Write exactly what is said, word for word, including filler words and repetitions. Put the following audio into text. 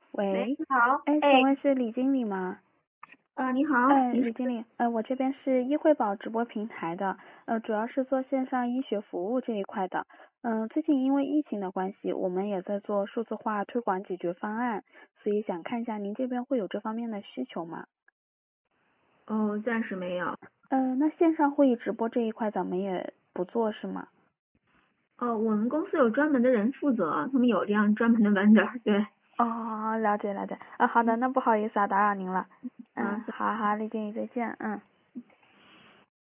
喂， 喂，你好， 哎，请哎， 问是李经理吗？ 呃，你好， 哎， 你是， 李经理，呃，我这边是医惠宝直播平台的，呃，主要是做线上医学服务这一块的。嗯、最近因为疫情的关系，我们也在做数字化推广解决方案，所以想看一下您这边会有这方面的需求吗？ 哦，暂时没有。 嗯、那线上会议直播这一块咱们也不做是吗？ 哦，我们公司有专门的人负责，他们有这样专门的 vendor，对。 哦，了解了解。啊，好的，那不好意思啊，打扰您了。嗯， 啊， 好好，李经理再见，嗯。